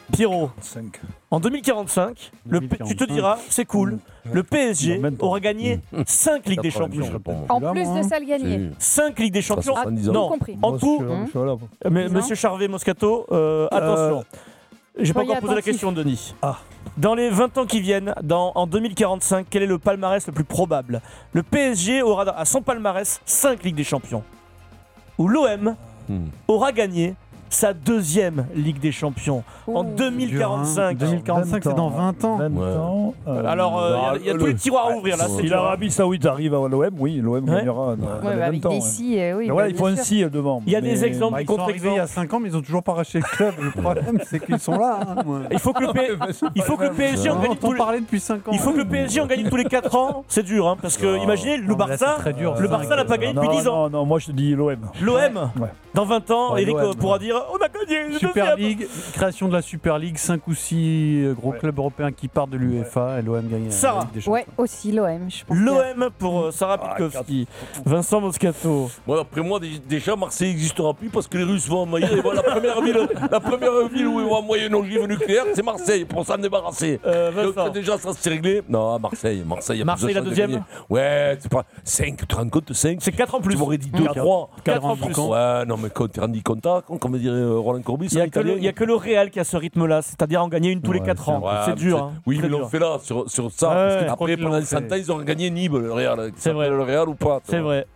Pierrot, 5. en 2045, tu te diras, c'est cool, le PSG aura gagné 5 Ligues des Champions. En plus de ça, le gagner. 5 Ligues des Champions. Tout Non, compris. en tout, Mais Monsieur Charvet Moscato, attention. J'ai pas encore posé la question, Denis. Dans les 20 ans qui viennent, en 2045, quel est le palmarès le plus probable? Le PSG aura à son palmarès 5 Ligues des Champions. Ou l'OM aura gagné sa 2e Ligue des Champions en 2045. 2045, c'est dans 20 ans. Alors, il y a tous les tiroirs à ouvrir là. Si l'Arabie Saoudite arrive à l'OM, oui, l'OM gagnera. Avec des si, oui. Mais il faut un si devant. Il y a des exemples Ils sont arrivés il y a 5 ans, mais ils ont toujours pas racheté le club. Le problème, c'est qu'ils sont là. Il faut que le PSG en gagne tous les... depuis 5 ans. Il faut que le PSG en gagne tous les 4 ans. C'est dur, hein, parce que imaginez, le Barça n'a pas gagné depuis 10 ans. Non, moi je te dis l'OM. L'OM, dans 20 ans, Eric pourra dire on a gagné. Super League, création de la Super League, 5 ou 6 gros clubs européens qui partent de l'UEFA et l'OM gagne la Ligue des Champions. Ouais, aussi l'OM, je pense. L'OM pour Sarah Pitkowski. Vincent Moscato. Bon, après moi, déjà, Marseille n'existera plus parce que les Russes vont envahir. Et voilà, la première ville où ils vont envoyer une ogive nucléaire, c'est Marseille, pour s'en débarrasser. Donc déjà, ça s'est réglé. Non, Marseille, Marseille la 2e. Ouais, c'est pas 5, tu te rends compte, 5. C'est 4 en plus. Tu m'aurais dit 2, 3. 4 en plus. Ouais, non, mais quand tu te rendu compte, comme dirait Roland Courbis, il n'y a que le Real qui a ce rythme-là, c'est-à-dire en gagner une tous les 4 ans. C'est dur. Hein. Oui, mais l'ont fait là, sur ça. Parce qu'après, pendant les 100 ans, ils ont gagné Nîmes, le Real. C'est vrai. Le Real ou pas. C'est vrai.